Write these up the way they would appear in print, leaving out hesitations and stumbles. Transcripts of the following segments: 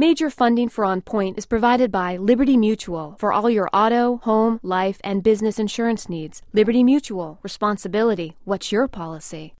Major funding for On Point is provided by Liberty Mutual for all your auto, home, life, and business insurance needs. Liberty Mutual. Responsibility. What's your policy?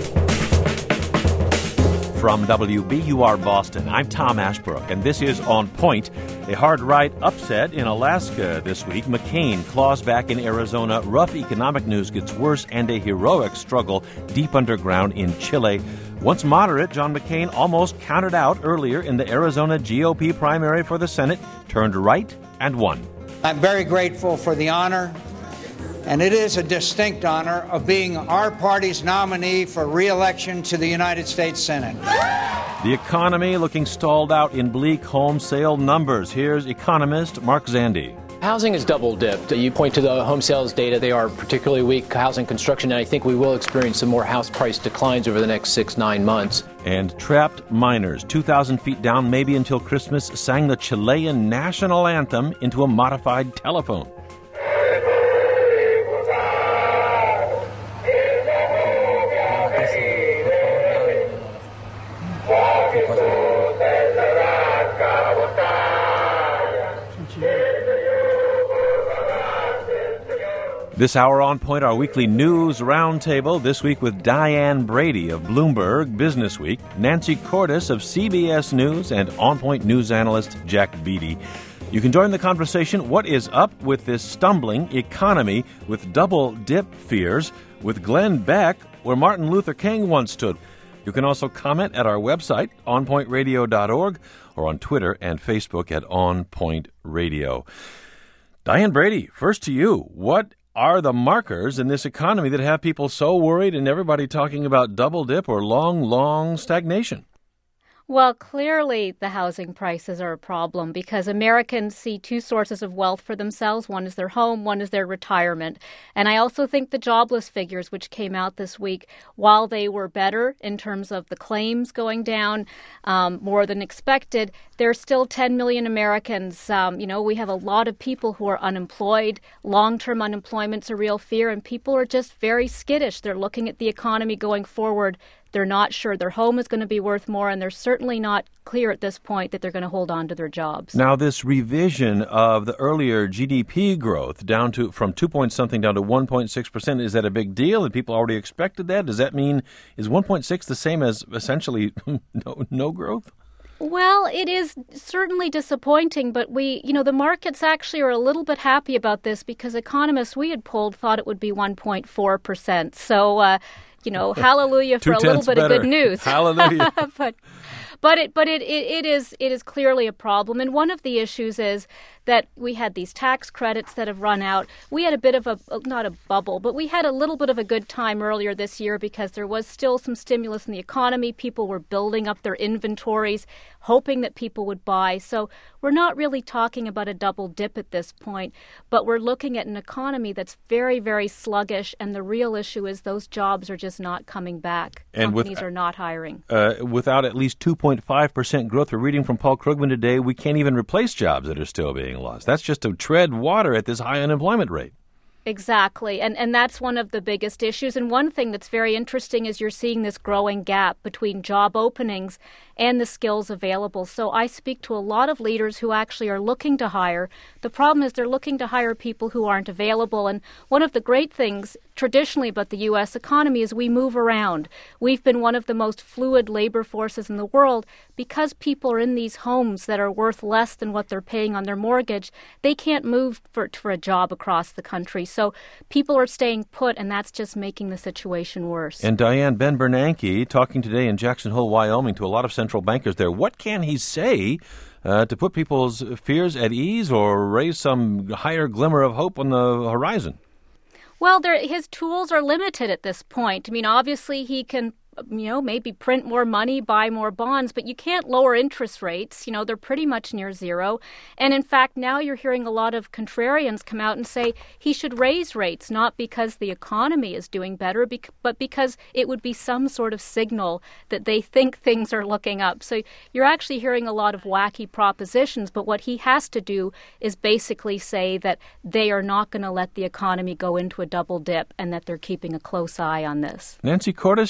From WBUR Boston, I'm Tom Ashbrook, and this is On Point. A hard right upset in Alaska this week. McCain claws back in Arizona. Rough economic news gets worse, and a heroic struggle deep underground in Chile. Once moderate, John McCain almost counted out earlier in the Arizona GOP primary for the Senate, turned right and won. I'm very grateful for the honor, and it is a distinct honor, of being our party's nominee for re-election to the United States Senate. The economy looking stalled out in bleak home sale numbers. Here's economist Mark Zandi. Housing has double dipped. You point to the home sales data. They are particularly weak. Housing construction, and I think we will experience some more house price declines over the next 6-9 months. And trapped miners, 2,000 feet down, maybe until Christmas, sang the Chilean national anthem into a modified telephone. This hour On Point, our weekly news roundtable, this week with Diane Brady of Bloomberg Businessweek, Nancy Cordes of CBS News, and On Point news analyst Jack Beatty. You can join the conversation. What is up with this stumbling economy with double dip fears? With Glenn Beck, where Martin Luther King once stood. You can also comment at our website, onpointradio.org, or on Twitter and Facebook at On Point Radio. Diane Brady, first to you. What are the markers in this economy that have people so worried and everybody talking about double dip or long stagnation? Well, clearly the housing prices are a problem because Americans see two sources of wealth for themselves. One is their home, one is their retirement. And I also think the jobless figures, which came out this week, while they were better in terms of the claims going down more than expected, there are still 10 million Americans. We have a lot of people who are unemployed. Long-term unemployment's a real fear, and people are just very skittish. They're looking at the economy going forward. They're not sure their home is going to be worth more, and they're certainly not clear at this point that they're going to hold on to their jobs. Now, this revision of the earlier GDP growth down to from 2-point-something down to 1.6%, is that a big deal? And people already expected that? Does that mean, is 1.6 the same as essentially no growth? Well, it is certainly disappointing, but the markets actually are a little bit happy about this because economists we had polled thought it would be 1.4%. So, hallelujah for a little bit better. Of good news. Hallelujah. But it is clearly a problem. And one of the issues is that we had these tax credits that have run out. We had a bit of not a bubble, but we had a little bit of a good time earlier this year because there was still some stimulus in the economy. People were building up their inventories, hoping that people would buy. So we're not really talking about a double dip at this point, but we're looking at an economy that's very, very sluggish. And the real issue is those jobs are just not coming back. And companies are not hiring. Without at least 2.5% growth, we're reading from Paul Krugman today, we can't even replace jobs that are still being lost. That's just to tread water at this high unemployment rate. Exactly. And that's one of the biggest issues. And one thing that's very interesting is you're seeing this growing gap between job openings and the skills available. So I speak to a lot of leaders who actually are looking to hire. The problem is they're looking to hire people who aren't available. And one of the great things traditionally about the U.S. economy is we move around. We've been one of the most fluid labor forces in the world because people are in these homes that are worth less than what they're paying on their mortgage. They can't move for a job across the country. So people are staying put, and that's just making the situation worse. And Diane, Ben Bernanke, talking today in Jackson Hole, Wyoming, to a lot of central bankers there. What can he say to put people's fears at ease or raise some higher glimmer of hope on the horizon? Well, his tools are limited at this point. I mean, obviously he can maybe print more money, buy more bonds, but you can't lower interest rates. They're pretty much near zero. And in fact, now you're hearing a lot of contrarians come out and say he should raise rates, not because the economy is doing better, but because it would be some sort of signal that they think things are looking up. So you're actually hearing a lot of wacky propositions, but what he has to do is basically say that they are not going to let the economy go into a double dip and that they're keeping a close eye on this. Nancy Cordes, Jack, listen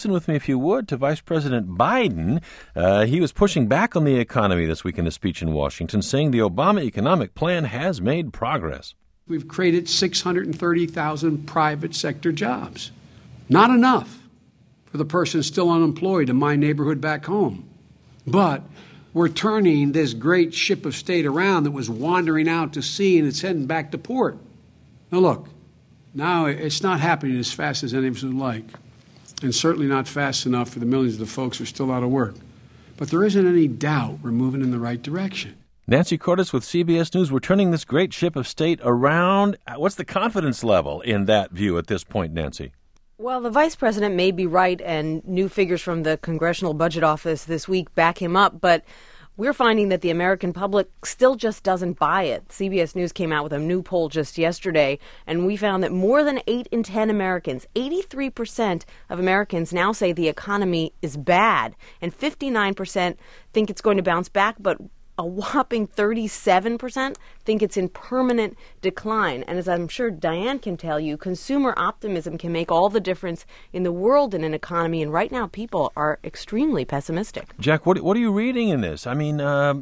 listen with me, if you would, to Vice President Biden. He was pushing back on the economy this week in a speech in Washington, saying the Obama economic plan has made progress. We've created 630,000 private sector jobs. Not enough for the person still unemployed in my neighborhood back home. But we're turning this great ship of state around that was wandering out to sea, and it's heading back to port. Now look, now it's not happening as fast as any of us would like, and certainly not fast enough for the millions of the folks who are still out of work. But there isn't any doubt we're moving in the right direction. Nancy Cordes with CBS News. We're turning this great ship of state around. What's the confidence level in that view at this point, Nancy? Well, the vice president may be right, and new figures from the Congressional Budget Office this week back him up, but we're finding that the American public still just doesn't buy it. CBS News came out with a new poll just yesterday, and we found that more than 8 in 10 Americans, 83% of Americans now say the economy is bad, and 59% think it's going to bounce back, but a whopping 37% think it's in permanent decline. And as I'm sure Diane can tell you, consumer optimism can make all the difference in the world in an economy. And right now, people are extremely pessimistic. Jack, what are you reading in this? I mean,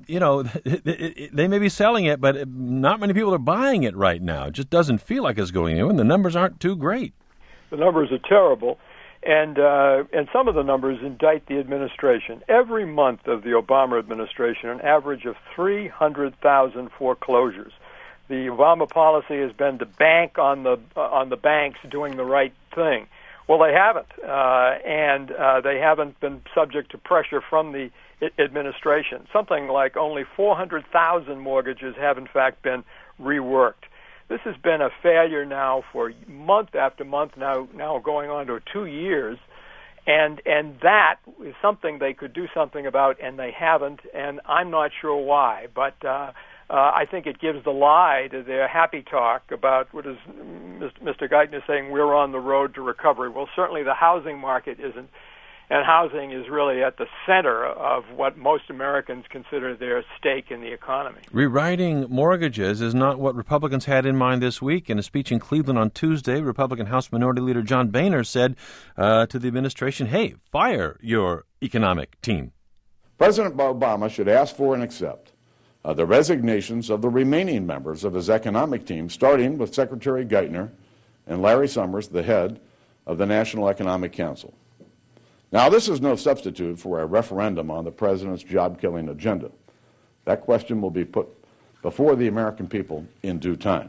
they may be selling it, but not many people are buying it right now. It just doesn't feel like it's going anywhere, and the numbers aren't too great. The numbers are terrible. And some of the numbers indict the administration. Every month of the Obama administration, an average of 300,000 foreclosures. The Obama policy has been to bank on the banks doing the right thing. Well, they haven't, and they haven't been subject to pressure from the administration. Something like only 400,000 mortgages have, in fact, been reworked. This has been a failure now for month after month, now going on to 2 years, and that is something they could do something about, and they haven't, and I'm not sure why. But I think it gives the lie to their happy talk about what is Mr. Geithner saying, we're on the road to recovery. Well, certainly the housing market isn't. And housing is really at the center of what most Americans consider their stake in the economy. Rewriting mortgages is not what Republicans had in mind this week. In a speech in Cleveland on Tuesday, Republican House Minority Leader John Boehner said to the administration, hey, fire your economic team. President Obama should ask for and accept the resignations of the remaining members of his economic team, starting with Secretary Geithner and Larry Summers, the head of the National Economic Council. Now, this is no substitute for a referendum on the president's job-killing agenda. That question will be put before the American people in due time.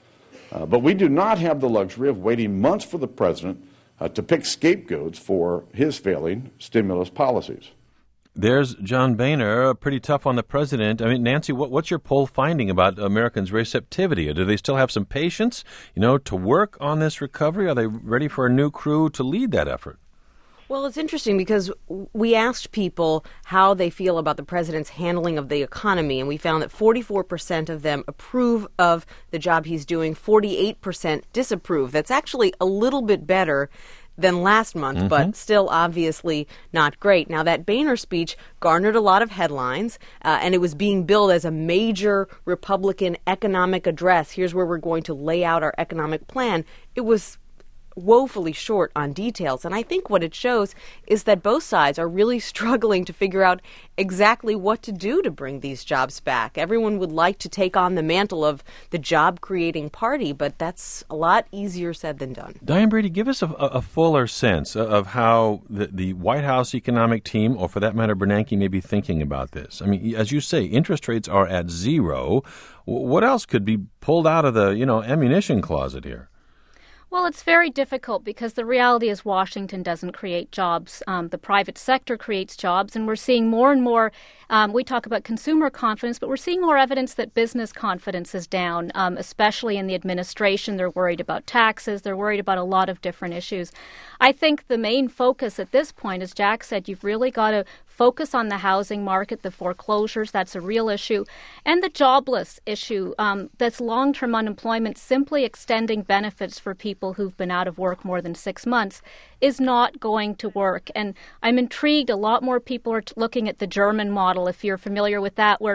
But we do not have the luxury of waiting months for the president to pick scapegoats for his failing stimulus policies. There's John Boehner, pretty tough on the president. I mean, Nancy, what's your poll finding about Americans' receptivity? Do they still have some patience, to work on this recovery? Are they ready for a new crew to lead that effort? Well, it's interesting because we asked people how they feel about the president's handling of the economy, and we found that 44% of them approve of the job he's doing, 48% disapprove. That's actually a little bit better than last month, but still obviously not great. Now, that Boehner speech garnered a lot of headlines, and it was being billed as a major Republican economic address. Here's where we're going to lay out our economic plan. It was woefully short on details. And I think what it shows is that both sides are really struggling to figure out exactly what to do to bring these jobs back. Everyone would like to take on the mantle of the job-creating party, but that's a lot easier said than done. Diane Brady, give us a fuller sense of how the White House economic team, or for that matter, Bernanke, may be thinking about this. I mean, as you say, interest rates are at zero. What else could be pulled out of the, ammunition closet here? Well, it's very difficult because the reality is Washington doesn't create jobs. The private sector creates jobs, and we're seeing more and more, we talk about consumer confidence, but we're seeing more evidence that business confidence is down, especially in the administration. They're worried about taxes. They're worried about a lot of different issues. I think the main focus at this point, as Jack said, you've really got to focus on the housing market, the foreclosures, that's a real issue, and the jobless issue, that's long-term unemployment, simply extending benefits for people who've been out of work more than 6 months is not going to work. And I'm intrigued, a lot more people are looking at the German model, if you're familiar with that, where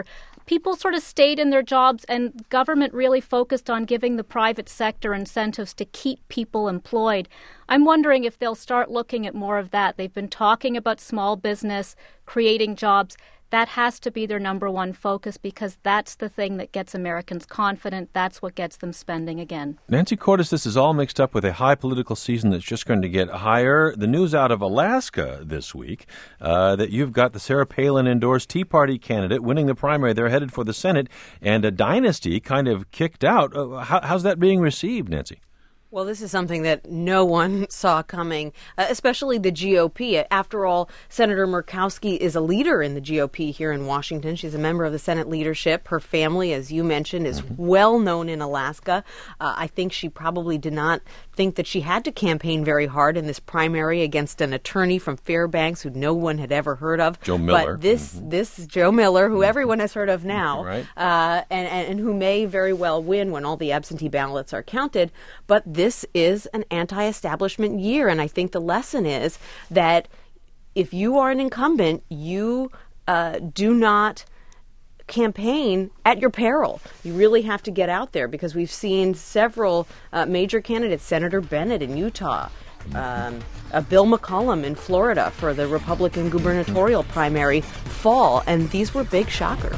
people sort of stayed in their jobs, and government really focused on giving the private sector incentives to keep people employed. I'm wondering if they'll start looking at more of that. They've been talking about small business, creating jobs. That has to be their number one focus, because that's the thing that gets Americans confident. That's what gets them spending again. Nancy Cordes, this is all mixed up with a high political season that's just going to get higher. The news out of Alaska this week that you've got the Sarah Palin-endorsed Tea Party candidate winning the primary. They're headed for the Senate, and a dynasty kind of kicked out. How's that being received, Nancy? Well, this is something that no one saw coming, especially the GOP. After all, Senator Murkowski is a leader in the GOP here in Washington. She's a member of the Senate leadership. Her family, as you mentioned, is well known in Alaska. I think she probably did not think that she had to campaign very hard in this primary against an attorney from Fairbanks who no one had ever heard of. Joe Miller. But this Joe Miller, who everyone has heard of now, right. and who may very well win when all the absentee ballots are counted. But this is an anti-establishment year, and I think the lesson is that if you are an incumbent, you do not campaign at your peril. You really have to get out there, because we've seen several major candidates, Senator Bennett in Utah, Bill McCollum in Florida for the Republican gubernatorial primary fall, and these were big shockers.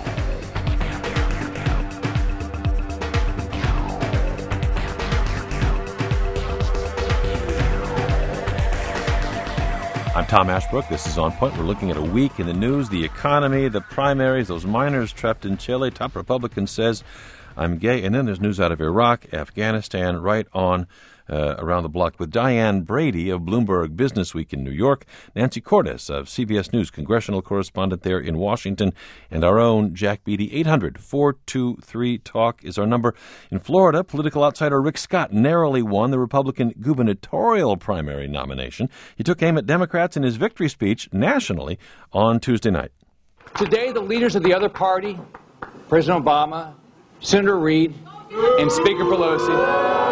I'm Tom Ashbrook. This is On Point. We're looking at a week in the news, the economy, the primaries, those miners trapped in Chile. Top Republican says, I'm gay. And then there's news out of Iraq, Afghanistan, right on around the block with Diane Brady of Bloomberg Business Week in New York, Nancy Cordes of CBS News, congressional correspondent there in Washington, and our own Jack Beatty. 800-423-TALK is our number. In Florida, political outsider Rick Scott narrowly won the Republican gubernatorial primary nomination. He took aim at Democrats in his victory speech nationally on Tuesday night. Today, the leaders of the other party, President Obama, Senator Reid, and Speaker Pelosi,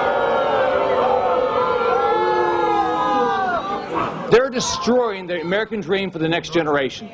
they're destroying the American dream for the next generation.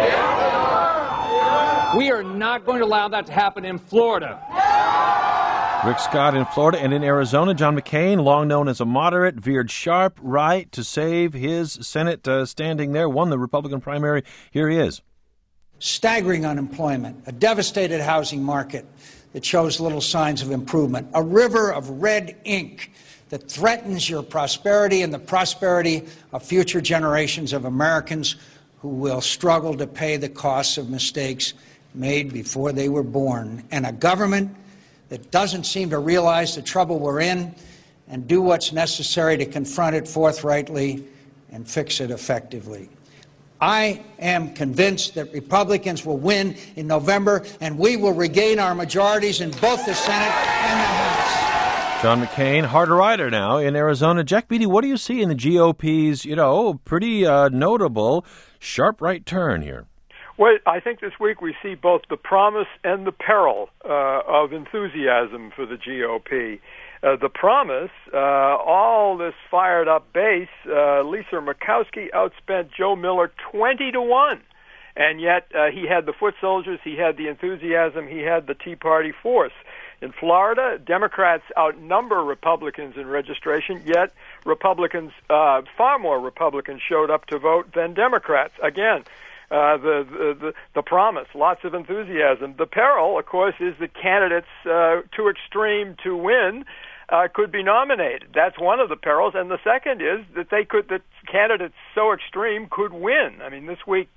We are not going to allow that to happen in Florida. Rick Scott in Florida. And in Arizona, John McCain, long known as a moderate, veered sharp right to save his Senate standing there, won the Republican primary. Here he is. Staggering unemployment, a devastated housing market that shows little signs of improvement, a river of red ink that threatens your prosperity and the prosperity of future generations of Americans who will struggle to pay the costs of mistakes made before they were born, and a government that doesn't seem to realize the trouble we're in and do what's necessary to confront it forthrightly and fix it effectively. I am convinced that Republicans will win in November, and we will regain our majorities in both the Senate and the House. John McCain, harder rider now in Arizona. Jack Beatty, what do you see in the GOP's, pretty notable sharp right turn here? Well, I think this week we see both the promise and the peril of enthusiasm for the GOP. The promise, all this fired-up base, Lisa Murkowski outspent Joe Miller 20-1. And yet he had the foot soldiers, he had the enthusiasm, he had the Tea Party force. In Florida, Democrats outnumber Republicans in registration, yet Republicans, far more Republicans showed up to vote than Democrats. Again, the promise, lots of enthusiasm. The peril, of course, is that candidates too extreme to win could be nominated. That's one of the perils. And the second is that that candidates so extreme could win. I mean, this week,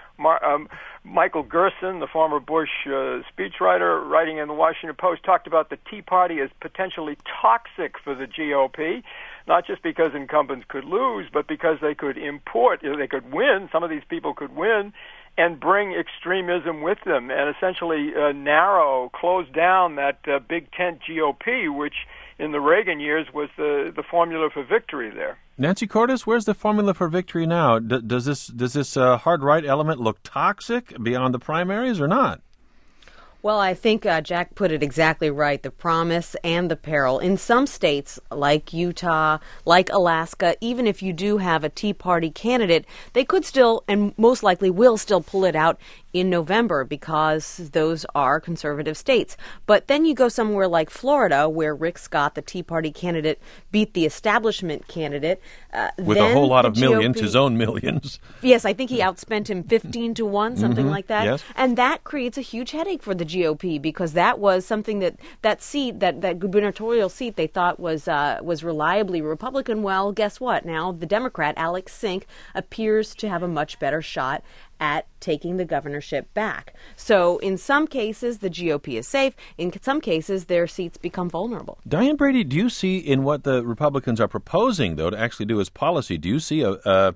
Michael Gerson, the former Bush speechwriter, writing in the Washington Post, talked about the Tea Party as potentially toxic for the GOP, not just because incumbents could lose, but because they could they could win, some of these people could win, and bring extremism with them, and essentially close down that big tent GOP, which in the Reagan years was the formula for victory there. Nancy Cordes, where's the formula for victory now? Does this hard right element look toxic beyond the primaries or not? Well, I think Jack put it exactly right, the promise and the peril. In some states, like Utah, like Alaska, even if you do have a Tea Party candidate, they could still, and most likely will still, pull it out in November because those are conservative states. But then you go somewhere like Florida, where Rick Scott, the Tea Party candidate, beat the establishment candidate. With a whole lot of millions, his own millions. Yes, I think he outspent him 15-1, something like that. Yes. And that creates a huge headache for the GOP because that was something that seat, that gubernatorial seat they thought was reliably Republican. Well, guess what? Now the Democrat, Alex Sink, appears to have a much better shot at taking the governorship back. So in some cases, the GOP is safe. In some cases, their seats become vulnerable. Diane Brady, do you see in what the Republicans are proposing, though, to actually do as policy, do you see well,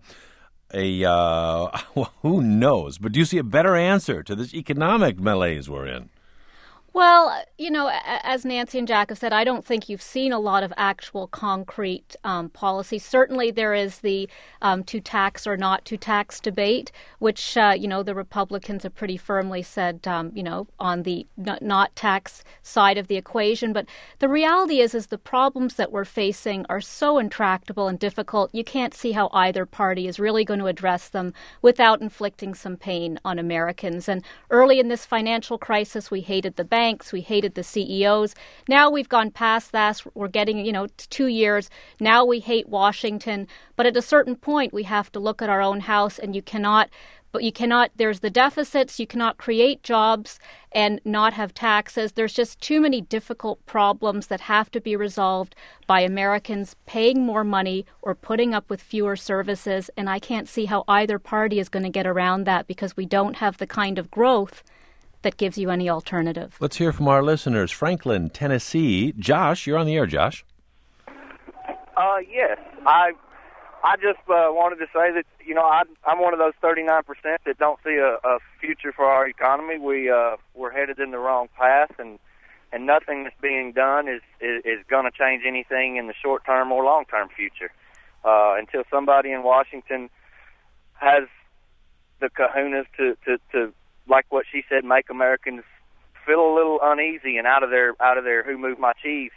who knows, but do you see a better answer to this economic malaise we're in? Well, as Nancy and Jack have said, I don't think you've seen a lot of actual concrete policy. Certainly there is the to tax or not to tax debate, which, the Republicans have pretty firmly said, on the not tax side of the equation. But the reality is the problems that we're facing are so intractable and difficult, you can't see how either party is really going to address them without inflicting some pain on Americans. And early in this financial crisis, we hated the banks. We hated the CEOs. Now we've gone past that. We're getting, 2 years. Now we hate Washington. But at a certain point, we have to look at our own house, and you cannot, there's the deficits. You cannot create jobs and not have taxes. There's just too many difficult problems that have to be resolved by Americans paying more money or putting up with fewer services. And I can't see how either party is going to get around that because we don't have the kind of growth that gives you any alternative. Let's hear from our listeners. Franklin, Tennessee. Josh, you're on the air, Josh. Yes. I just wanted to say that, I'm one of those 39% that don't see a future for our economy. We're headed in the wrong path, and nothing that's being done is going to change anything in the short-term or long-term future until somebody in Washington has the kahunas to like what she said, make Americans feel a little uneasy and out of their who moved my cheese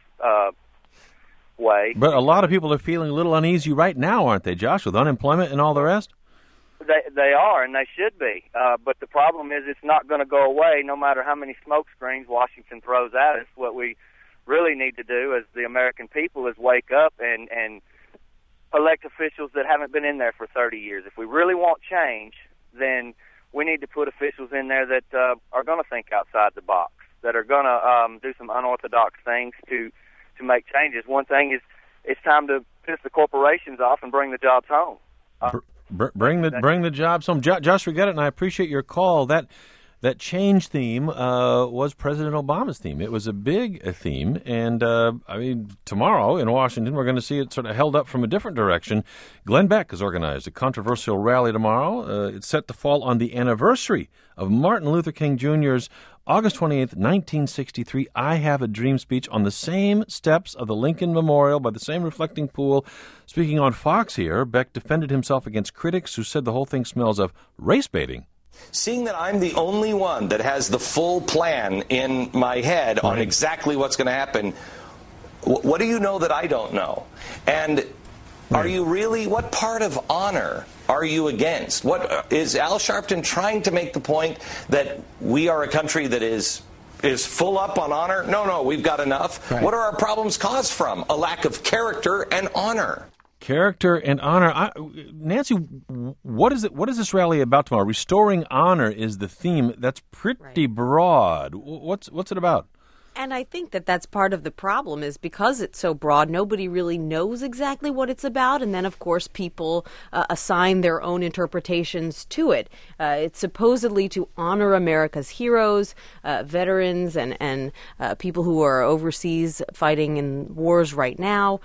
way. But a lot of people are feeling a little uneasy right now, aren't they, Josh, with unemployment and all the rest? They are, and they should be. But the problem is it's not going to go away no matter how many smoke screens Washington throws at us. What we really need to do as the American people is wake up and elect officials that haven't been in there for 30 years. If we really want change, then we need to put officials in there that are going to think outside the box, that are going to do some unorthodox things to make changes. One thing is it's time to piss the corporations off and bring the jobs home. Bring the jobs home. Josh, we got it, and I appreciate your call. That change theme was President Obama's theme. It was a big theme, and tomorrow in Washington, we're going to see it sort of held up from a different direction. Glenn Beck has organized a controversial rally tomorrow. It's set to fall on the anniversary of Martin Luther King Jr.'s August 28th, 1963, I Have a Dream speech on the same steps of the Lincoln Memorial by the same reflecting pool. Speaking on Fox here, Beck defended himself against critics who said the whole thing smells of race baiting. Seeing that I'm the only one that has the full plan in my head on exactly what's going to happen, what do you know that I don't know? And are you really, what part of honor are you against? What is Al Sharpton trying to make the point that we are a country that is full up on honor? No, we've got enough. Right. What are our problems caused from? A lack of character and honor. Character and honor. Nancy, what is this rally about tomorrow? Restoring honor is the theme. That's pretty broad. What's it about? And I think that's part of the problem is because it's so broad, nobody really knows exactly what it's about. And then, of course, people assign their own interpretations to it. It's supposedly to honor America's heroes, veterans, and people who are overseas fighting in wars right now.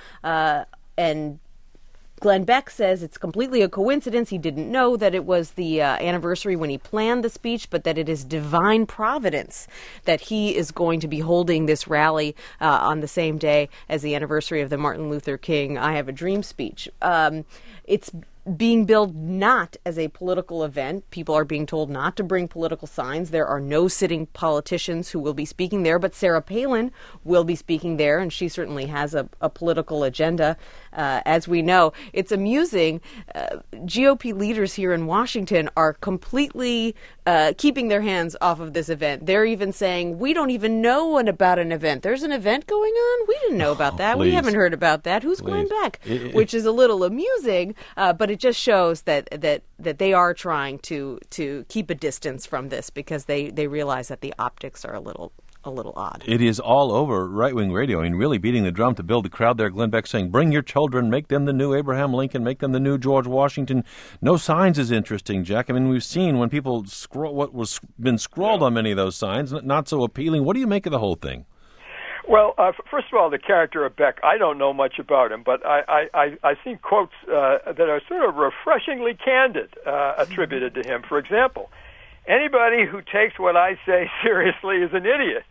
And Glenn Beck says it's completely a coincidence. He didn't know that it was the anniversary when he planned the speech, but that it is divine providence that he is going to be holding this rally on the same day as the anniversary of the Martin Luther King I Have a Dream speech. It's being billed not as a political event. People are being told not to bring political signs. There are no sitting politicians who will be speaking there, but Sarah Palin will be speaking there, and she certainly has a political agenda, as we know. It's amusing. GOP leaders here in Washington are completely keeping their hands off of this event. They're even saying, we don't even know about an event. There's an event going on? We didn't know about that. Please. We haven't heard about that. Who's going back? Which is a little amusing, but it just shows that they are trying to keep a distance from this because they realize that the optics are a little odd. It is all over right-wing radio. I mean, really beating the drum to build the crowd there. Glenn Beck saying, bring your children, make them the new Abraham Lincoln, make them the new George Washington. No signs is interesting, Jack. I mean, we've seen when people scroll what was been scrawled on many of those signs, not so appealing. What do you make of the whole thing? Well, first of all, the character of Beck, I don't know much about him, but I've seen quotes that are sort of refreshingly candid attributed to him. For example, anybody who takes what I say seriously is an idiot.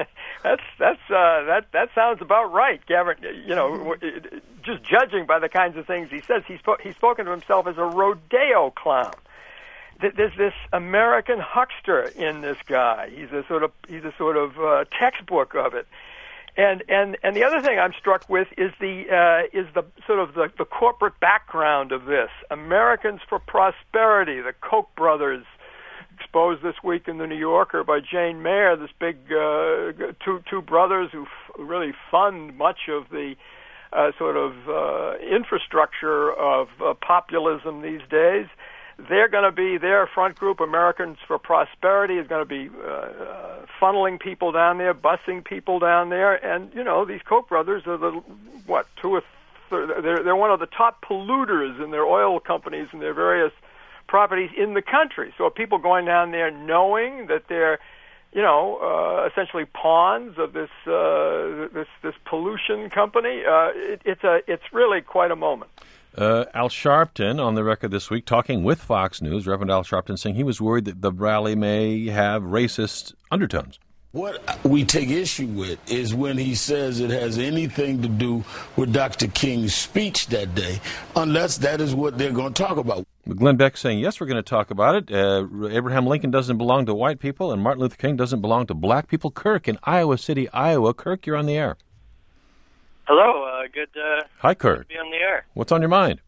That sounds about right, Gavin. You know, just judging by the kinds of things he says, he's spoken to himself as a rodeo clown. There's this American huckster in this guy. He's a sort of textbook of it. And the other thing I'm struck with is the sort of the corporate background of this. Americans for Prosperity, the Koch brothers, exposed this week in the New Yorker by Jane Mayer. This big two brothers who really fund much of the sort of infrastructure of populism these days. They're going to be their front group, Americans for Prosperity, is going to be funneling people down there, busing people down there, and you know these Koch brothers are they're one of the top polluters in their oil companies and their various properties in the country. So are people going down there knowing that they're, essentially pawns of this pollution company? It's really quite a moment. Al Sharpton on the record this week talking with Fox News, Reverend Al Sharpton, saying he was worried that the rally may have racist undertones. What we take issue with is when he says it has anything to do with Dr. King's speech that day, unless that is what they're going to talk about. Glenn Beck saying, yes, we're going to talk about it. Abraham Lincoln doesn't belong to white people, and Martin Luther King doesn't belong to black people. Kirk in Iowa City, Iowa. Kirk, you're on the air. Hello, good. Hi, Kurt. Good to be on the air. What's on your mind?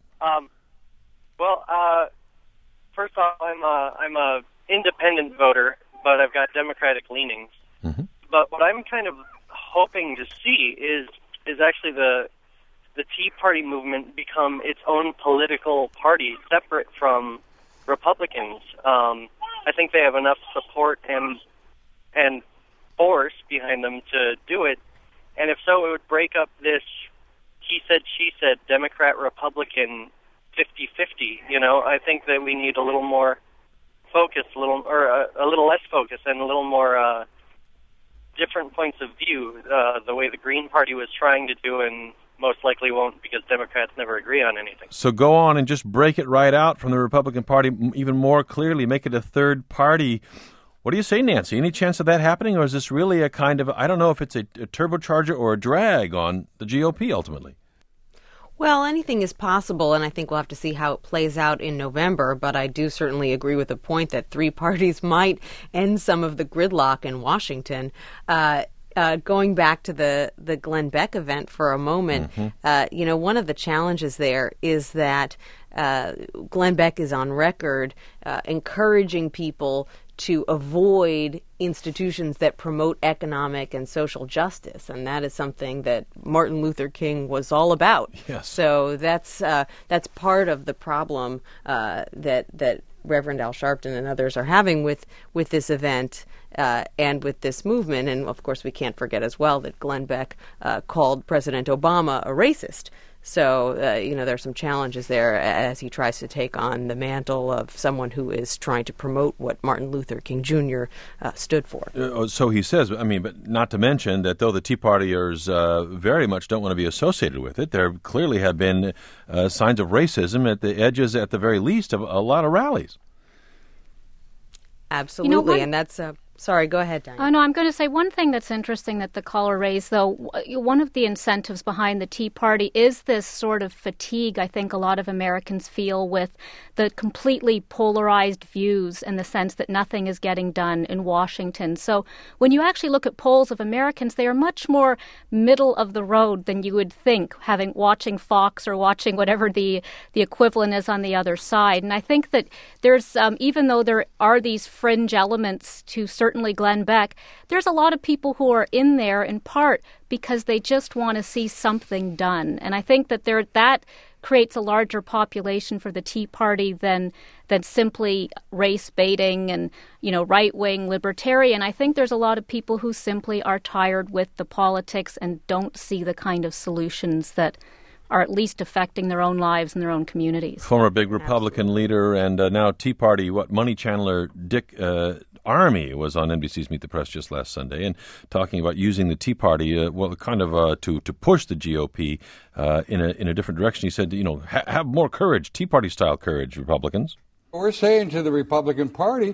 First off, I'm a independent voter, but I've got Democratic leanings. Mm-hmm. But what I'm kind of hoping to see is actually the Tea Party movement become its own political party, separate from Republicans. I think they have enough support and force behind them to do it. And if so, it would break up this he said, she said, Democrat-Republican 50-50. I think that we need a little more focus, a little less focus, and a little more different points of view, the way the Green Party was trying to do and most likely won't because Democrats never agree on anything. So go on and just break it right out from the Republican Party even more clearly, make it a third party. What do you say, Nancy? Any chance of that happening, or is this really a kind of, I don't know if it's a turbocharger or a drag on the GOP ultimately? Well, anything is possible, and I think we'll have to see how it plays out in November, but I do certainly agree with the point that three parties might end some of the gridlock in Washington. Going back to the Glenn Beck event for a moment, one of the challenges there is that Glenn Beck is on record encouraging people to avoid institutions that promote economic and social justice, and that is something that Martin Luther King was all about. Yes. So that's part of the problem that Reverend Al Sharpton and others are having with this event and with this movement. And of course, we can't forget as well that Glenn Beck called President Obama a racist. So, there are some challenges there as he tries to take on the mantle of someone who is trying to promote what Martin Luther King Jr. Stood for. So he says, but not to mention that though the Tea Partiers very much don't want to be associated with it, there clearly have been signs of racism at the edges, at the very least, of a lot of rallies. Absolutely, and that's... Sorry, go ahead, Diane. Oh, no, I'm going to say one thing that's interesting that the caller raised, though. One of the incentives behind the Tea Party is this sort of fatigue I think a lot of Americans feel with the completely polarized views and the sense that nothing is getting done in Washington. So when you actually look at polls of Americans, they are much more middle of the road than you would think, watching Fox or watching whatever the equivalent is on the other side. And I think that there's, even though there are these fringe elements to certainly Glenn Beck, there's a lot of people who are in there in part because they just want to see something done. And I think that that creates a larger population for the Tea Party than simply race baiting and, right-wing libertarian. I think there's a lot of people who simply are tired with the politics and don't see the kind of solutions that are at least affecting their own lives and their own communities. Former big Republican leader and now Tea Party, money channeler Dick Armey was on NBC's Meet the Press just last Sunday and talking about using the Tea Party, to push the GOP in a different direction. He said, have more courage, Tea Party style courage, Republicans. We're saying to the Republican Party,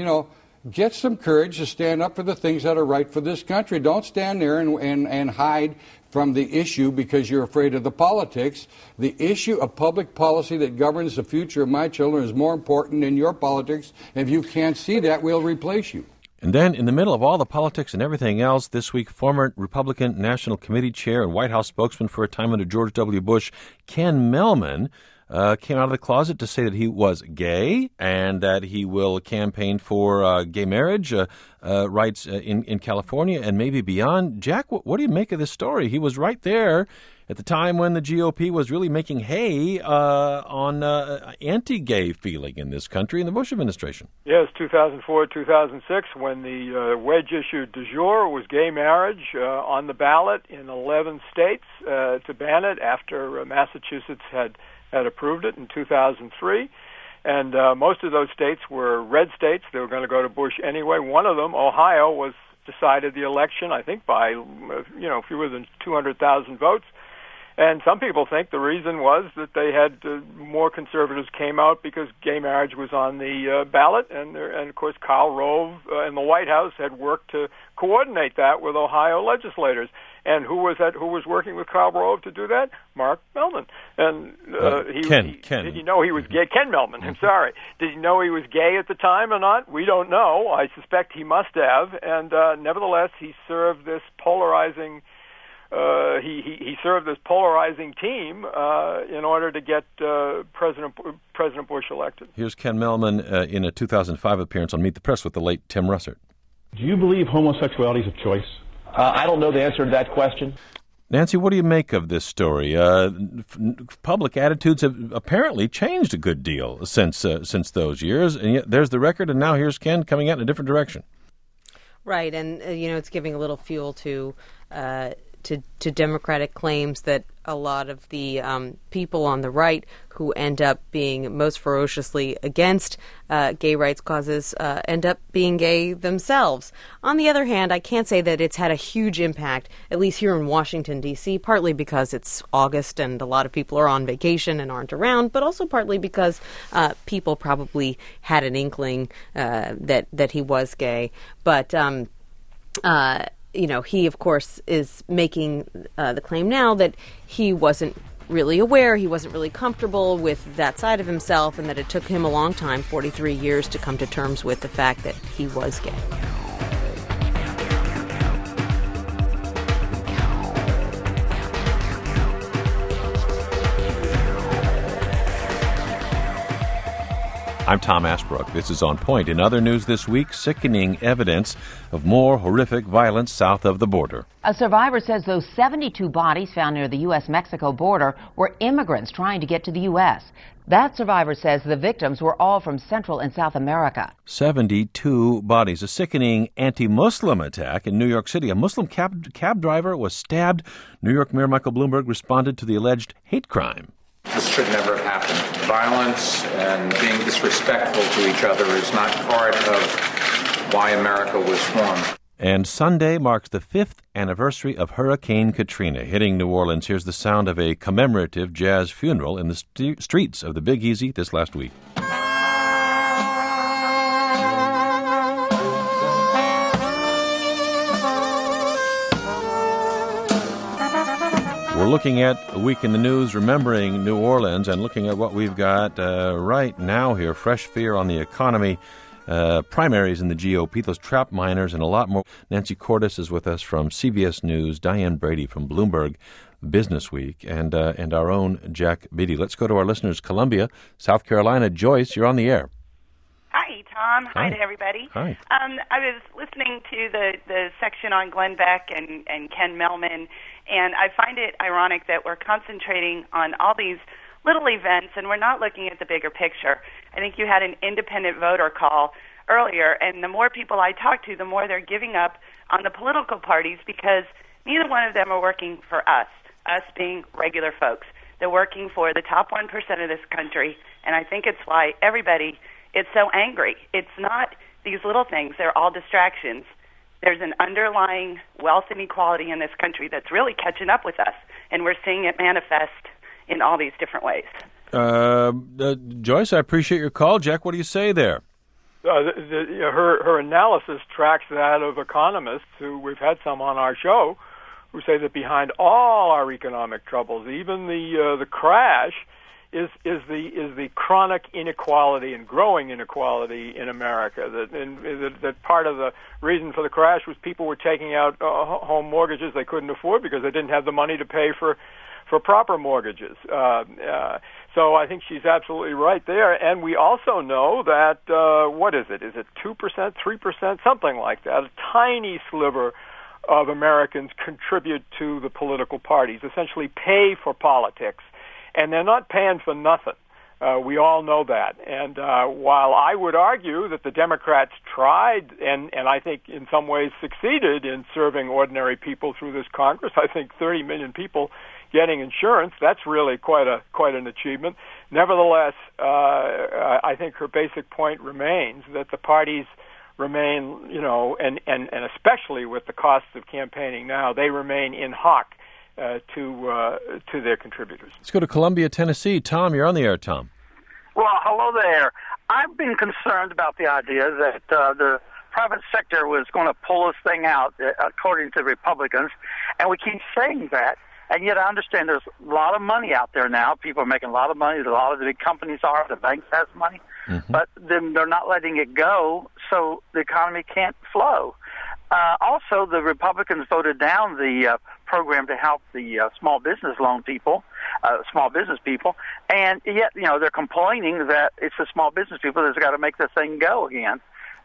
get some courage to stand up for the things that are right for this country. Don't stand there and hide from the issue because you're afraid of the politics. The issue of public policy that governs the future of my children is more important than your politics. If you can't see that, we'll replace you. And then, in the middle of all the politics and everything else, this week, former Republican National Committee chair and White House spokesman for a time under George W. Bush, Ken Mehlman, came out of the closet to say that he was gay and that he will campaign for gay marriage rights in California and maybe beyond. Jack, what do you make of this story? He was right there at the time when the GOP was really making hay on anti-gay feeling in this country in the Bush administration. Yes, 2004, 2006, when the wedge issue du jour was gay marriage on the ballot in 11 states to ban it after Massachusetts had approved it in 2003. And most of those states were red states. They were going to go to Bush anyway. One of them, Ohio, was decided the election, I think, by, fewer than 200,000 votes. And some people think the reason was that they had more conservatives came out because gay marriage was on the ballot. And of course, Karl Rove and the White House had worked to coordinate that with Ohio legislators. And who was working with Karl Rove to do that? Mark Mehlman. And Ken. Did you know he was gay? Ken Mehlman, I'm sorry. Did you know he was gay at the time or not? We don't know. I suspect he must have. And nevertheless, he served this polarizing he served this polarizing team in order to get President Bush elected. Here's Ken Mehlman in a 2005 appearance on Meet the Press with the late Tim Russert. Do you believe homosexuality is a choice? I don't know the answer to that question. Nancy, what do you make of this story? Public attitudes have apparently changed a good deal since those years, and yet there's the record, and now here's Ken coming out in a different direction. Right, and it's giving a little fuel to Democratic claims that a lot of the people on the right who end up being most ferociously against gay rights causes end up being gay themselves. On the other hand, I can't say that it's had a huge impact, at least here in Washington, D.C., partly because it's August and a lot of people are on vacation and aren't around, but also partly because people probably had an inkling that he was gay. But he, of course, is making the claim now that he wasn't really aware, he wasn't really comfortable with that side of himself, and that it took him a long time, 43 years, to come to terms with the fact that he was gay. I'm Tom Ashbrook. This is On Point. In other news this week, sickening evidence of more horrific violence south of the border. A survivor says those 72 bodies found near the U.S.-Mexico border were immigrants trying to get to the U.S. That survivor says the victims were all from Central and South America. 72 bodies. A sickening anti-Muslim attack in New York City. A Muslim cab driver was stabbed. New York Mayor Michael Bloomberg responded to the alleged hate crime. This should never have happened. Violence and being disrespectful to each other is not part of why America was formed. And Sunday marks the 5th anniversary of Hurricane Katrina hitting New Orleans. Here's the sound of a commemorative jazz funeral in the streets of the Big Easy this last week. We're looking at a week in the news, remembering New Orleans, and looking at what we've got right now here. Fresh fear on the economy, primaries in the GOP, those trapped miners, and a lot more. Nancy Cordes is with us from CBS News, Diane Brady from Bloomberg Business Week, and our own Jack Beatty. Let's go to our listeners, Columbia, South Carolina. Joyce, you're on the air. Hi, Tom. Hi. Hi to everybody. Hi. I was listening to the section on Glenn Beck and Ken Mehlman, and I find it ironic that we're concentrating on all these little events, and we're not looking at the bigger picture. I think you had an independent voter call earlier, and the more people I talk to, the more they're giving up on the political parties because neither one of them are working for us being regular folks. They're working for the top 1% of this country, and I think it's why everybody is so angry. It's not these little things. They're all distractions. There's an underlying wealth inequality in this country that's really catching up with us, and we're seeing it manifest in all these different ways. Joyce, I appreciate your call. Jack, what do you say there? Her analysis tracks that of economists who we've had some on our show who say that behind all our economic troubles, even the crash, is the chronic inequality and growing inequality in America. That part of the reason for the crash was people were taking out home mortgages they couldn't afford because they didn't have the money to pay for proper mortgages. So I think she's absolutely right there. And we also know that, what is it? Is it 2%, 3%, something like that? A tiny sliver of Americans contribute to the political parties, essentially pay for politics. And they're not paying for nothing. We all know that. And while I would argue that the Democrats tried and I think in some ways succeeded in serving ordinary people through this Congress, I think 30 million people getting insurance, that's really quite an achievement. Nevertheless, I think her basic point remains that the parties remain, and especially with the costs of campaigning now, they remain in hock to their contributors. Let's go to Columbia, Tennessee. Tom, you're on the air, Tom. Well, hello there. I've been concerned about the idea that the private sector was going to pull this thing out, according to Republicans, and we keep saying that, and yet I understand there's a lot of money out there now. People are making a lot of money. A lot of the big companies are. The banks have money. Mm-hmm. But then they're not letting it go, so the economy can't flow. Also, the Republicans voted down the program to help the small business people, and yet, they're complaining that it's the small business people that's got to make the thing go again.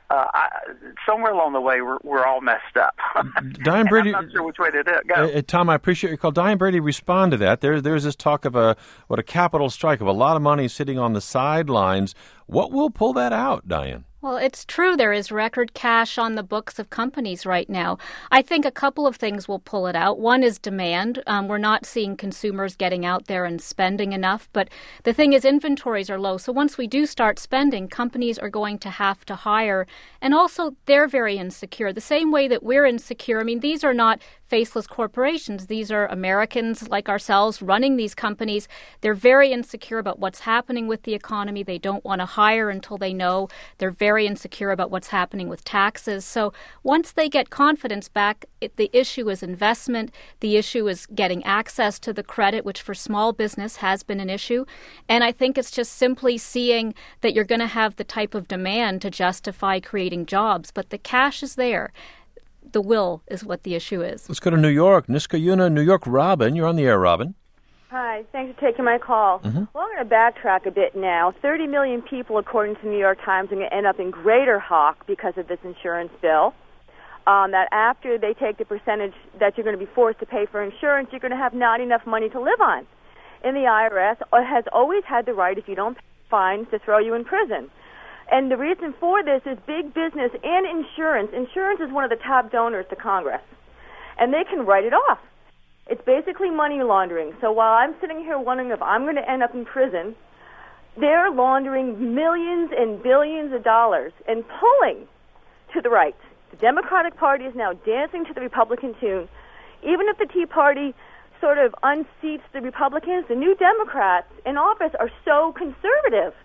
Somewhere along the way, we're all messed up. Diane Brady, I'm not sure which way to go. Tom, I appreciate your call. Diane Brady, respond to that. There's this talk of a capital strike, of a lot of money sitting on the sidelines. What will pull that out, Diane? Well, it's true there is record cash on the books of companies right now. I think a couple of things will pull it out. One is demand. We're not seeing consumers getting out there and spending enough. But the thing is inventories are low. So once we do start spending, companies are going to have to hire. And also, they're very insecure. The same way that we're insecure. I mean, these are not faceless corporations. These are Americans like ourselves running these companies. They're very insecure about what's happening with the economy. They don't want to hire until they know. They're very insecure about what's happening with taxes. So once they get confidence back, the issue is investment. The issue is getting access to the credit, which for small business has been an issue. And I think it's just simply seeing that you're going to have the type of demand to justify creating jobs. But the cash is there. The will is what the issue is. Let's go to New York. Niskayuna, New York. Robin, you're on the air, Robin. Hi, thanks for taking my call. Mm-hmm. Well, I'm going to backtrack a bit now. 30 million people, according to the New York Times, are going to end up in greater hock because of this insurance bill. That after they take the percentage that you're going to be forced to pay for insurance, you're going to have not enough money to live on. And the IRS has always had the right, if you don't pay fines, to throw you in prison. And the reason for this is big business and insurance. Insurance is one of the top donors to Congress, and they can write it off. It's basically money laundering. So while I'm sitting here wondering if I'm going to end up in prison, they're laundering millions and billions of dollars and pulling to the right. The Democratic Party is now dancing to the Republican tune. Even if the Tea Party sort of unseats the Republicans, the new Democrats in office are so conservative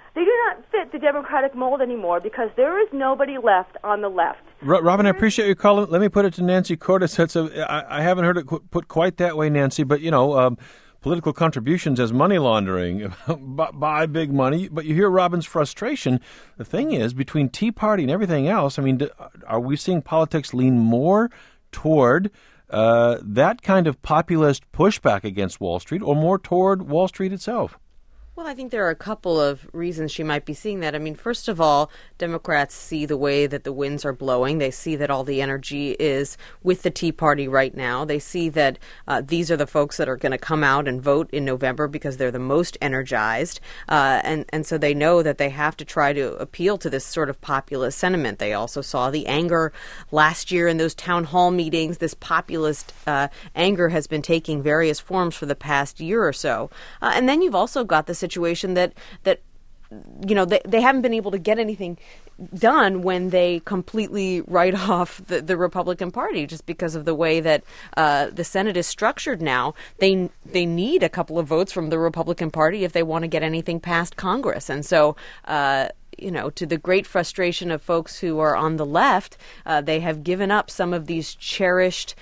They do not fit the Democratic mold anymore because there is nobody left on the left. Robin, I appreciate your call. Let me put it to Nancy Cordes. I haven't heard it put quite that way, Nancy, but, political contributions as money laundering by big money. But you hear Robin's frustration. The thing is, between Tea Party and everything else, I mean, are we seeing politics lean more toward that kind of populist pushback against Wall Street or more toward Wall Street itself? Well, I think there are a couple of reasons she might be seeing that. I mean, first of all, Democrats see the way that the winds are blowing. They see that all the energy is with the Tea Party right now. They see that these are the folks that are going to come out and vote in November because they're the most energized. And so they know that they have to try to appeal to this sort of populist sentiment. They also saw the anger last year in those town hall meetings. This populist anger has been taking various forms for the past year or so. And then you've also got the situation that they haven't been able to get anything done when they completely write off the Republican Party just because of the way that the Senate is structured now. They need a couple of votes from the Republican Party if they want to get anything past Congress. And so to the great frustration of folks who are on the left, they have given up some of these cherished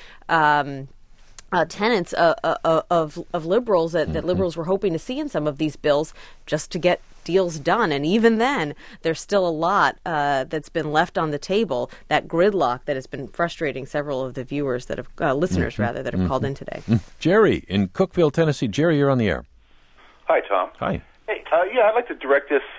tenets of liberals that liberals were hoping to see in some of these bills just to get deals done. And even then, there's still a lot that's been left on the table, that gridlock that has been frustrating several of the viewers that have, listeners that have called in today. Jerry in Cookeville, Tennessee. Jerry, you're on the air. Hi, Tom. Hi. Hey, I'd like to direct this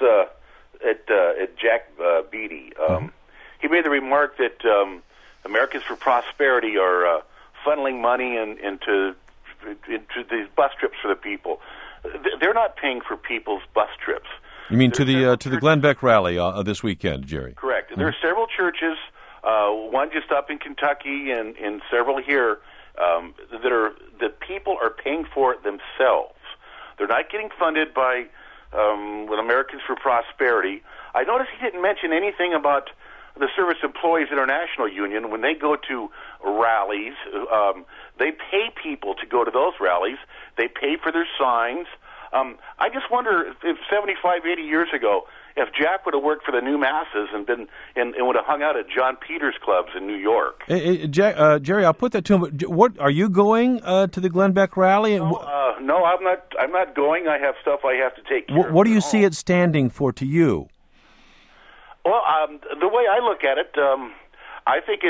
at Jack Beatty. He made the remark that Americans for Prosperity are funneling money into these bus trips for the people. They're not paying for people's bus trips. You mean to the Glenn Beck rally this weekend, Jerry? Correct. There are several churches, one just up in Kentucky and several here, that people are paying for it themselves. They're not getting funded by with Americans for Prosperity. I noticed he didn't mention anything about the Service Employees International Union. When they go to rallies, they pay people to go to those rallies. They pay for their signs. I just wonder if 75, 80 years ago, if Jack would have worked for the New Masses and would have hung out at John Peters clubs in New York. Jerry, I'll put that to him. What are you going to the Glenn Beck rally? No, I'm not. I'm not going. I have stuff I have to take care of. What do you see it standing for to you? Well, the way I look at it, I think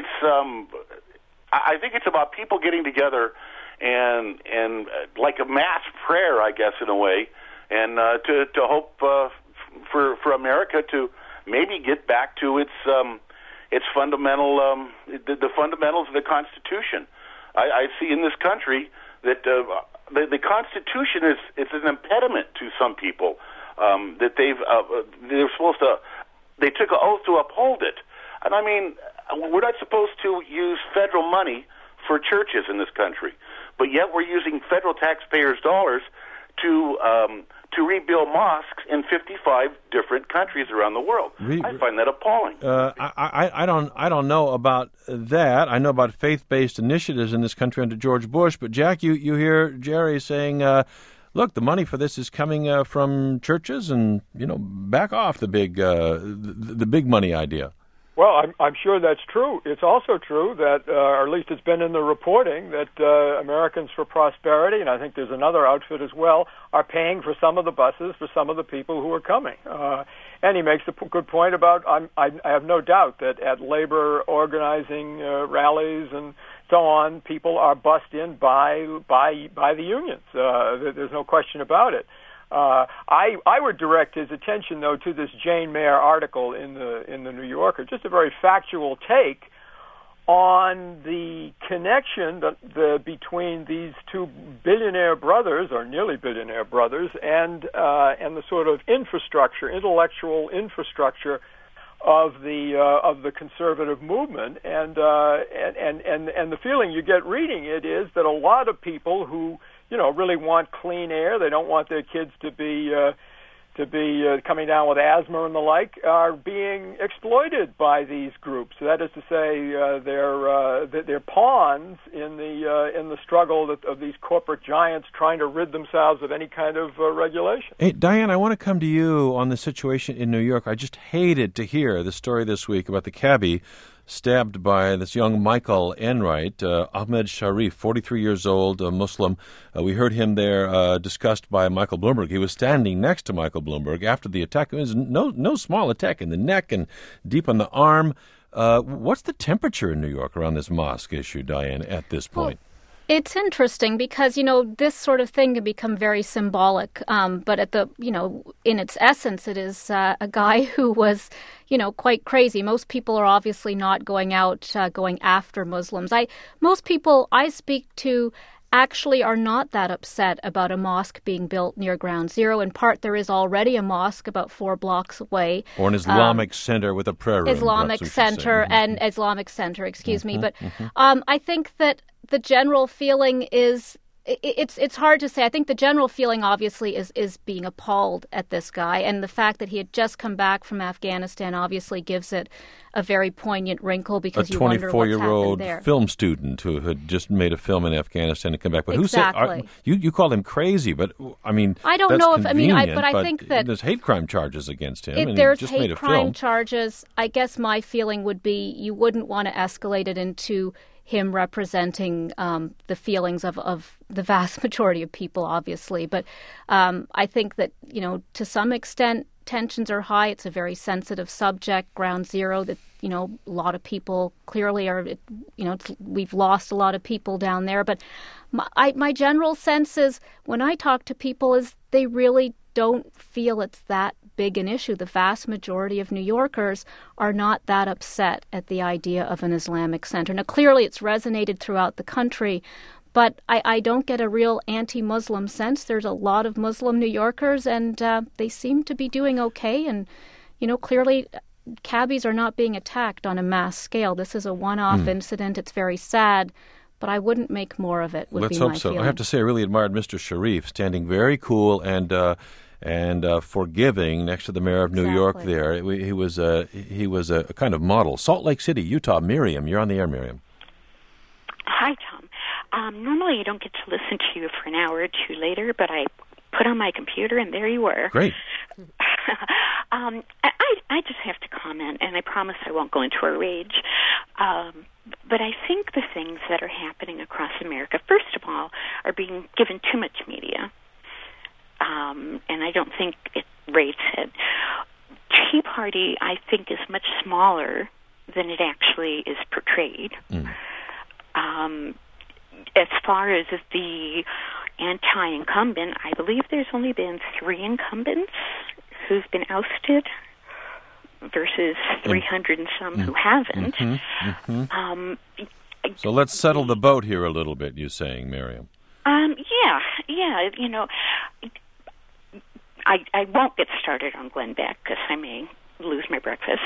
it's about people getting together and like a mass prayer, I guess, in a way, and to hope for America to maybe get back to its fundamental the fundamentals of the Constitution. I see in this country that the Constitution is an impediment to some people that they're supposed to. They took an oath to uphold it. And I mean, we're not supposed to use federal money for churches in this country, but yet we're using federal taxpayers' dollars to rebuild mosques in 55 different countries around the world. I find that appalling. I don't know about that. I know about faith-based initiatives in this country under George Bush, but Jack, you hear Jerry saying, look, the money for this is coming from churches, and back off the big money idea. Well, I'm sure that's true. It's also true that, or at least it's been in the reporting, that Americans for Prosperity, and I think there's another outfit as well, are paying for some of the buses for some of the people who are coming. And he makes a good point about, I have no doubt that at labor organizing rallies and so on, people are bussed in by the unions. There's no question about it. I would direct his attention, though, to this Jane Mayer article in the New Yorker, just a very factual take on the connection between these two billionaire brothers, or nearly billionaire brothers, and the sort of intellectual infrastructure of the conservative movement, and the feeling you get reading it is that a lot of people who really want clean air, they don't want their kids to be to be coming down with asthma and the like are being exploited by these groups. That is to say, they're pawns in the struggle of these corporate giants trying to rid themselves of any kind of regulation. Hey, Diane, I want to come to you on the situation in New York. I just hated to hear the story this week about the cabbie stabbed by this young Michael Enright, Ahmed Sharif, 43 years old, a Muslim. We heard him there discussed by Michael Bloomberg. He was standing next to Michael Bloomberg after the attack. It was no small attack in the neck and deep on the arm. What's the temperature in New York around this mosque issue, Diane, at this point? It's interesting because, this sort of thing can become very symbolic. But in its essence, it is a guy who was, quite crazy. Most people are obviously not going out, going after Muslims. Most people I speak to actually are not that upset about a mosque being built near Ground Zero. In part, there is already a mosque about 4 blocks away. Or an Islamic center with a prayer room. Islamic center, excuse me. But I think that the general feeling is, it's hard to say. I think the general feeling, obviously, is being appalled at this guy. And the fact that he had just come back from Afghanistan obviously gives it a very poignant wrinkle because you wonder what's happened there. A 24-year-old film student who had just made a film in Afghanistan and come back. But exactly. Who said, you call him crazy, but, I mean, I don't that's know if, convenient, I think that there's hate crime charges against him. And there's he just hate made a crime film. charges. I guess my feeling would be you wouldn't want to escalate it into him representing the feelings of the vast majority of people, obviously. But I think that, to some extent, tensions are high. It's a very sensitive subject, Ground Zero, that, a lot of people clearly are, we've lost a lot of people down there. But my general sense is when I talk to people is they really don't feel it's that big an issue. The vast majority of New Yorkers are not that upset at the idea of an Islamic center. Now, clearly it's resonated throughout the country, but I don't get a real anti-Muslim sense. There's a lot of Muslim New Yorkers, and they seem to be doing okay. And, clearly cabbies are not being attacked on a mass scale. This is a one-off incident. It's very sad, but I wouldn't make more of it, Let's hope so. Feeling. I have to say I really admired Mr. Sharif, standing very cool and forgiving next to the mayor of New York there. He was a kind of model. Salt Lake City, Utah. Miriam, you're on the air, Miriam. Hi, Tom. Normally I don't get to listen to you for an hour or two later, but I put on my computer and there you were. Great. I just have to comment, and I promise I won't go into a rage. But I think the things that are happening across America, first of all, are being given too much media. And I don't think it rates it. Tea Party, I think, is much smaller than it actually is portrayed. As far as the anti-incumbent, I believe there's only been 3 incumbents who've been ousted versus 300 and some who haven't. So let's settle the boat here a little bit, you're saying, Miriam. Yeah. I won't get started on Glenn Beck because I may lose my breakfast.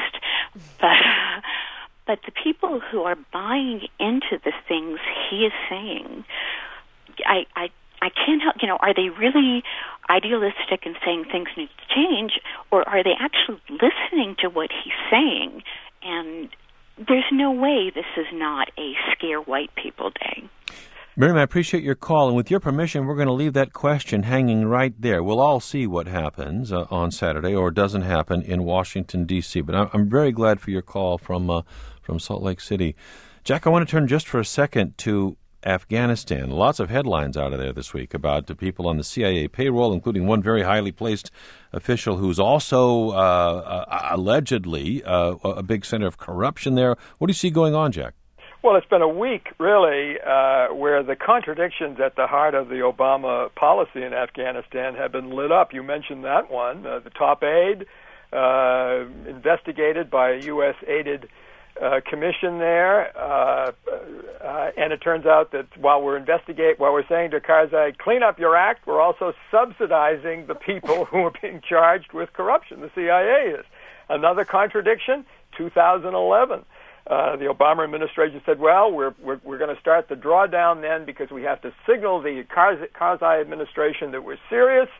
But the people who are buying into the things he is saying, I can't help, are they really idealistic and saying things need to change, or are they actually listening to what he's saying? And there's no way this is not a scare white people day. Miriam, I appreciate your call, and with your permission, we're going to leave that question hanging right there. We'll all see what happens on Saturday or doesn't happen in Washington, D.C., but I'm very glad for your call from Salt Lake City. Jack, I want to turn just for a second to Afghanistan. Lots of headlines out of there this week about the people on the CIA payroll, including one very highly placed official who's also allegedly a big center of corruption there. What do you see going on, Jack? Well, it's been a week, really, where the contradictions at the heart of the Obama policy in Afghanistan have been lit up. You mentioned that one. The top aide investigated by a U.S.-aided commission there, and it turns out that while we're saying to Karzai, clean up your act, we're also subsidizing the people who are being charged with corruption. The CIA is. Another contradiction, 2011. The Obama administration said, well, we're going to start the drawdown then because we have to signal the Karzai administration that we're serious.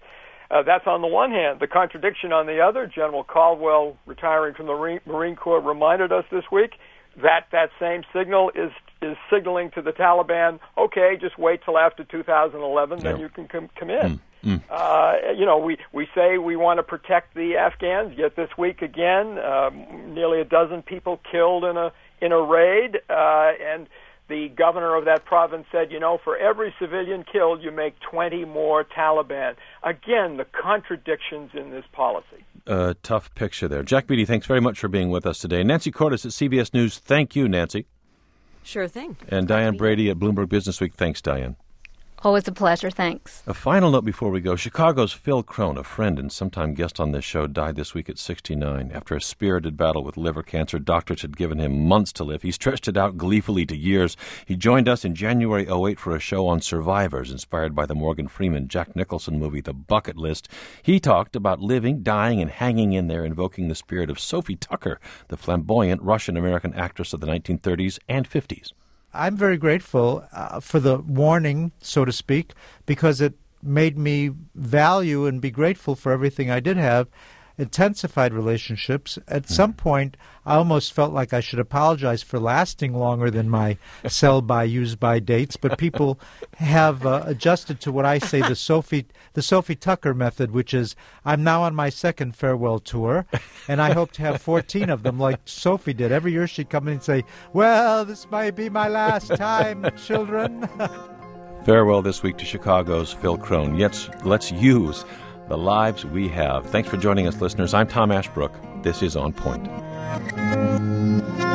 That's on the one hand. The contradiction on the other, General Caldwell, retiring from the Marine Corps, reminded us this week that that same signal is signaling to the Taliban, okay, just wait till after 2011, then you can come in. We say we want to protect the Afghans, yet this week again, nearly a dozen people killed in a raid, and the governor of that province said, for every civilian killed, you make 20 more Taliban. Again, the contradictions in this policy. Tough picture there. Jack Beatty, thanks very much for being with us today. Nancy Cordes at CBS News, thank you, Nancy. Sure thing. And Diane Brady at Bloomberg Businessweek, thanks, Diane. Always a pleasure. Thanks. A final note before we go. Chicago's Phil Crone, a friend and sometime guest on this show, died this week at 69. After a spirited battle with liver cancer, doctors had given him months to live. He stretched it out gleefully to years. He joined us in January 2008 for a show on survivors, inspired by the Morgan Freeman, Jack Nicholson movie, The Bucket List. He talked about living, dying, and hanging in there, invoking the spirit of Sophie Tucker, the flamboyant Russian-American actress of the 1930s and 50s. I'm very grateful for the warning, so to speak, because it made me value and be grateful for everything I did have. Intensified relationships. At some point, I almost felt like I should apologize for lasting longer than my sell-by, use-by dates, but people have adjusted to what I say the Sophie Tucker method, which is I'm now on my second farewell tour, and I hope to have 14 of them like Sophie did. Every year she'd come in and say, well, this might be my last time, children. Farewell this week to Chicago's Phil Crone. Yes, let's use the lives we have. Thanks for joining us, listeners. I'm Tom Ashbrook. This is On Point.